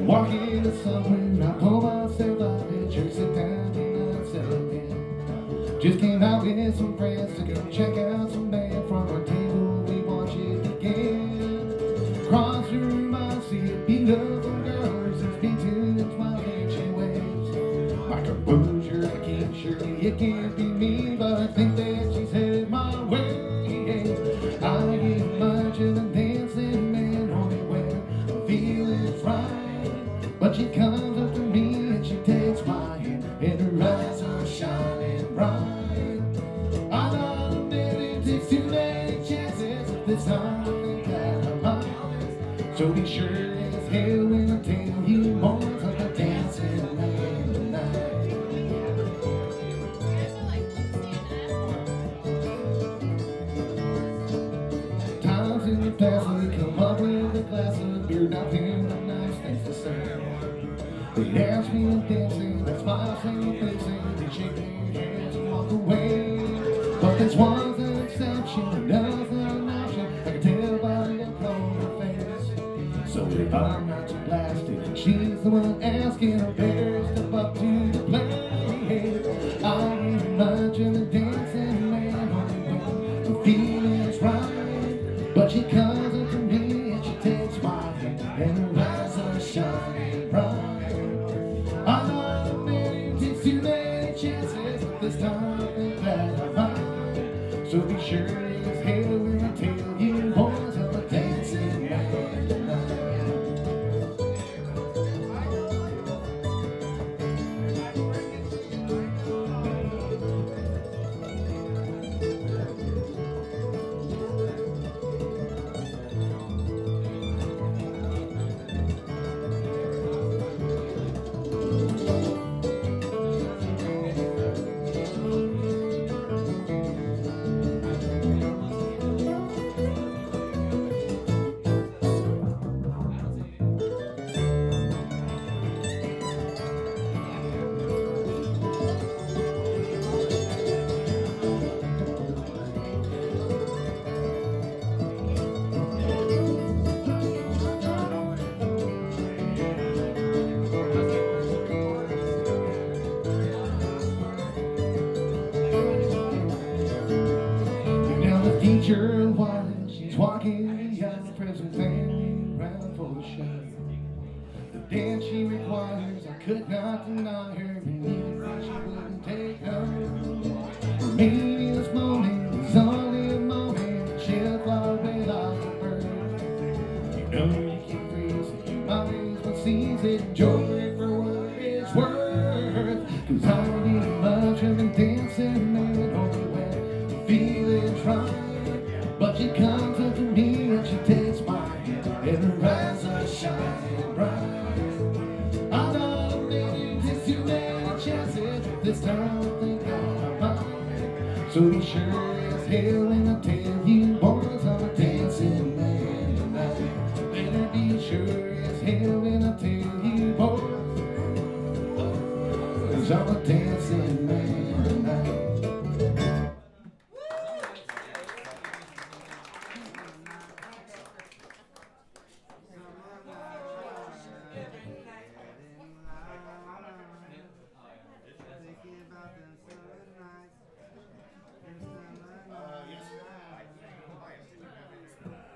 Walking to somewhere, I pull myself out of church, sit down and I settle in. Just came out with some friends to go check out some band. From our table we watch it begin. Across the room I see a beautiful girl who says me too and smiling she waves. My composure I keep, surely it can't be me, but I think that she's headed my way. I get much of a dancing man only when the feeling's right. But she comes up to me and she takes my hand, and her eyes are shining bright. I'm not admitting it's too many chances at this time. I think that I might. So be sure as hell when I tell you more of the dancing man tonight. Times in the past we come up with a glass of beer, nothing but nice things to say. They ask me to dancing, that's my single thing, saying they shake their hands and walk away. But this one's an exception, another's an option. I can tell by the look on her face. So if I'm not too blasted, she's the one asking, I better step up to the plate. I ain't much of a dancing man, only when the feeling's right. But she comes up to me and she takes my hand, and her eyes are shining bright. I'm not admitting it takes too many chances, but this time I think that I might. So be sure as hell when I tell you boys I'm a dancing man tonight. Teacher while she's walking, young friends and family around for the show. The dance she requires, I could not deny her, and even if she wouldn't take no. For me,